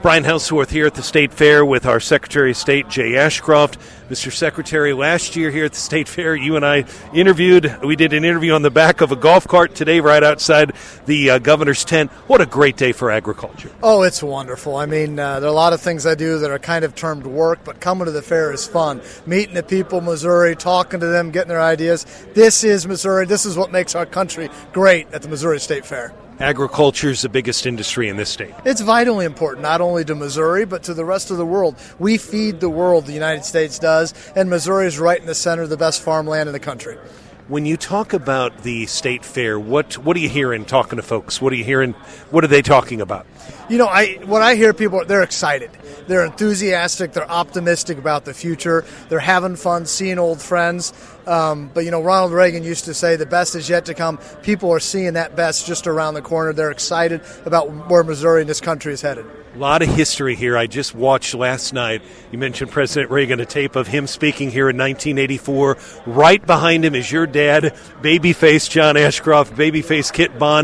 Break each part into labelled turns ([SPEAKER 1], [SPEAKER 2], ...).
[SPEAKER 1] Brian Houseworth here at the State Fair with our Secretary of State, Jay Ashcroft. Mr. Secretary, last year here at the State Fair, you and I we did an interview on the back of a golf cart today right outside the governor's tent. What a great day for agriculture.
[SPEAKER 2] Oh, it's wonderful. I mean, there are a lot of things I do that are kind of termed work, but coming to the fair is fun. Meeting the people of Missouri, talking to them, getting their ideas. This is Missouri. This is what makes our country great at the Missouri State Fair.
[SPEAKER 1] Agriculture is the biggest industry in this state.
[SPEAKER 2] It's vitally important, not only to Missouri, but to the rest of the world. We feed the world, the United States does, and Missouri is right in the center of the best farmland in the country.
[SPEAKER 1] When you talk about the State Fair, what are you hearing talking to folks? What are you hearing? What are they talking about?
[SPEAKER 2] You know, when I hear people, they're excited. They're enthusiastic. They're optimistic about the future. They're having fun, seeing old friends. But, you know, Ronald Reagan used to say the best is yet to come. People are seeing that best just around the corner. They're excited about where Missouri and this country is headed.
[SPEAKER 1] A lot of history here. I just watched last night. You mentioned President Reagan, a tape of him speaking here in 1984. Right behind him is your dad, babyface John Ashcroft, babyface Kit Bond,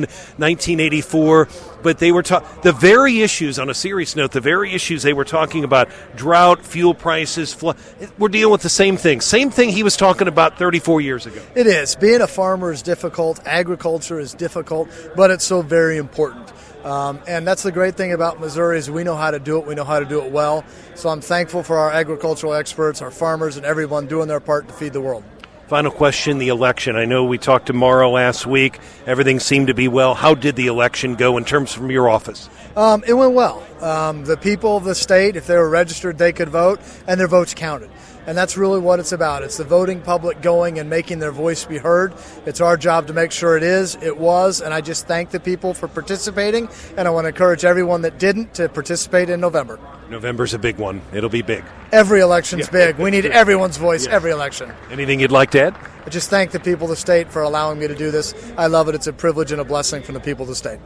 [SPEAKER 1] 1984. But they were the very issues, on a serious note, the very issues they were talking about, drought, fuel prices, we're dealing with the same thing. Same thing he was talking about 34 years ago.
[SPEAKER 2] It is. Being a farmer is difficult. Agriculture is difficult, but it's so very important. And that's the great thing about Missouri is we know how to do it. We know how to do it well. So I'm thankful for our agricultural experts, our farmers, and everyone doing their part to feed the world.
[SPEAKER 1] Final question, the election. I know we talked to Morrow last week. Everything seemed to be well. How did the election go in terms from your office?
[SPEAKER 2] It went well. The people of the state, if they were registered, they could vote, and their votes counted. And that's really what it's about. It's the voting public going and making their voice be heard. It's our job to make sure it was, and I just thank the people for participating, and I want to encourage everyone that didn't to participate in November.
[SPEAKER 1] November's a big one. It'll be big.
[SPEAKER 2] Every election's big. We need everyone's voice every election.
[SPEAKER 1] Anything you'd like to add?
[SPEAKER 2] I just thank the people of the state for allowing me to do this. I love it. It's a privilege and a blessing from the people of the state.